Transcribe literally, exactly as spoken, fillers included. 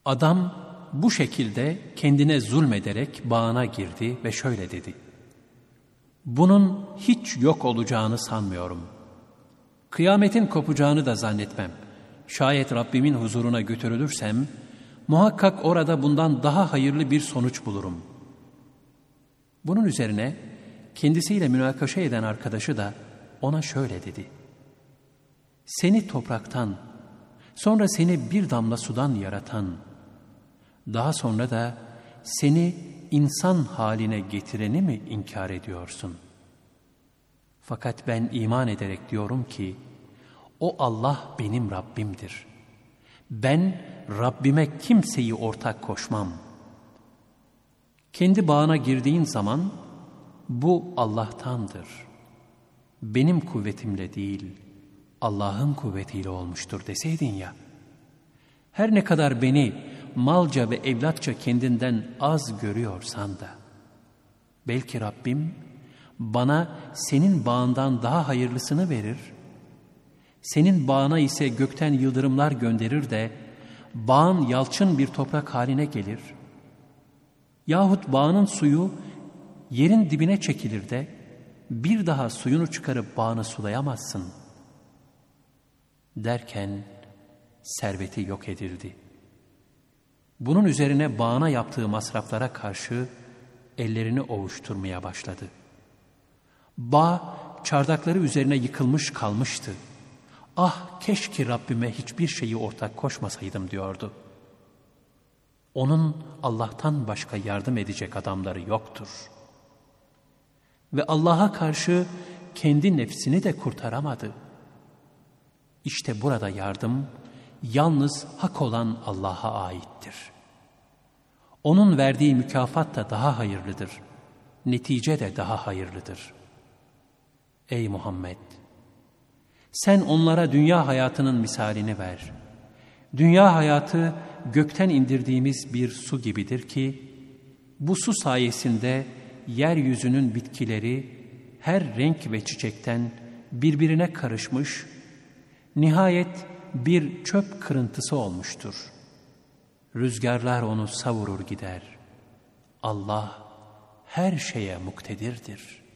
Adam bu şekilde kendine zulmederek bağına girdi ve şöyle dedi: bunun hiç yok olacağını sanmıyorum. Kıyametin kopacağını da zannetmem. Şayet Rabbimin huzuruna götürülürsem, muhakkak orada bundan daha hayırlı bir sonuç bulurum. Bunun üzerine kendisiyle münakaşa eden arkadaşı da ona şöyle dedi: seni topraktan, sonra seni bir damla sudan yaratan, daha sonra da seni insan haline getireni mi inkar ediyorsun? Fakat ben iman ederek diyorum ki, o Allah benim Rabbimdir. Ben Rabbime kimseyi ortak koşmam. Kendi bağına girdiğin zaman, bu Allah'tandır. Benim kuvvetimle değil, Allah'ın kuvvetiyle olmuştur deseydin ya. Her ne kadar beni malca ve evlatça kendinden az görüyorsan da, belki Rabbim bana senin bağından daha hayırlısını verir, senin bağına ise gökten yıldırımlar gönderir de, bağın yalçın bir toprak haline gelir, yahut bağının suyu yerin dibine çekilir de, bir daha suyunu çıkarıp bağını sulayamazsın. Derken serveti yok edildi. Bunun üzerine bağına yaptığı masraflara karşı ellerini ovuşturmaya başladı. Bağ çardakları üzerine yıkılmış kalmıştı. Ah keşke Rabbime hiçbir şeyi ortak koşmasaydım diyordu. Onun Allah'tan başka yardım edecek adamları yoktur. Ve Allah'a karşı kendi nefsini de kurtaramadı. İşte burada yardım yalnız hak olan Allah'a aittir. Onun verdiği mükafat da daha hayırlıdır. Netice de daha hayırlıdır. Ey Muhammed! Sen onlara dünya hayatının misalini ver. Dünya hayatı gökten indirdiğimiz bir su gibidir ki, bu su sayesinde yeryüzünün bitkileri her renk ve çiçekten birbirine karışmış, nihayet bir çöp kırıntısı olmuştur. Rüzgarlar onu savurur gider. Allah her şeye muktedirdir.